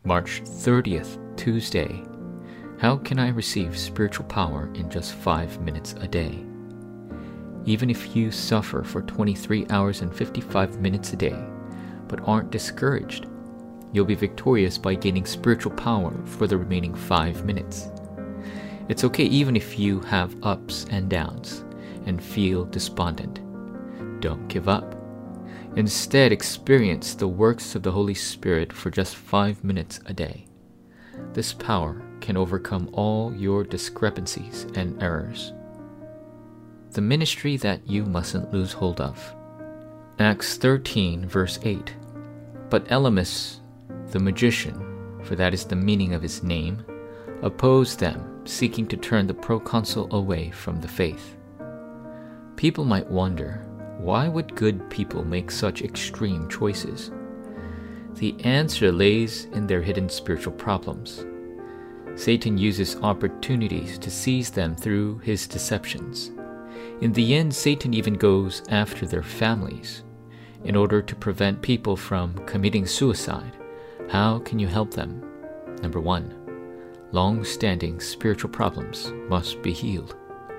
March 30th, Tuesday. How can I receive spiritual power in just 5 minutes a day? Even if you suffer for 23 hours and 55 minutes a day, but aren't discouraged, you'll be victorious by gaining spiritual power for the remaining 5 minutes. It's okay even if you have ups and downs and feel despondent. Don't give up. Instead, experience the works of the Holy Spirit for just 5 minutes a day. This power can overcome all your discrepancies and errors. The ministry that you mustn't lose hold of. Acts 13, verse 8. But Elymas, the magician, for that is the meaning of his name, opposed them, seeking to turn the proconsul away from the faith. People might wonder, why would good people make such extreme choices? The answer lays in their hidden spiritual problems. Satan uses opportunities to seize them through his deceptions. In the end, Satan even goes after their families. In order to prevent people from committing suicide, how can you help them? Number 1, long-standing spiritual problems must be healed.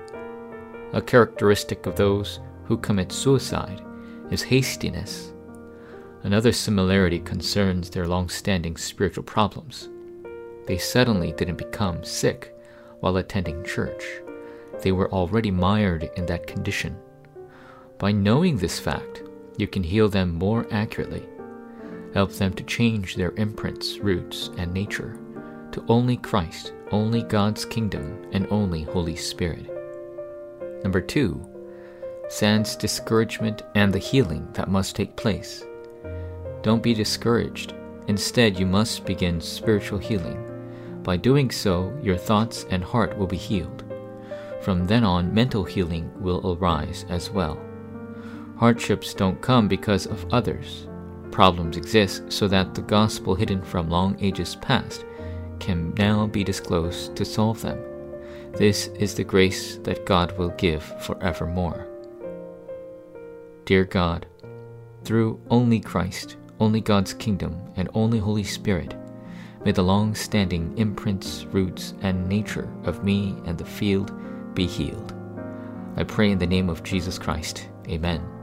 A characteristic of those who commit suicide is hastiness. Another similarity concerns their long-standing spiritual problems. They suddenly didn't become sick while attending church. They were already mired in that condition. By knowing this fact, you can heal them more accurately, help them to change their imprints, roots, and nature to only Christ, only God's kingdom, and only Holy Spirit. Number 2, sans discouragement and the healing that must take place. Don't be discouraged. Instead, you must begin spiritual healing. By doing so, your thoughts and heart will be healed. From then on, mental healing will arise as well. Hardships don't come because of others. Problems exist so that the gospel hidden from long ages past can now be disclosed to solve them. This is the grace that God will give forevermore. Dear God, through only Christ, only God's kingdom, and only Holy Spirit, may the long-standing imprints, roots, and nature of me and the field be healed. I pray in the name of Jesus Christ. Amen.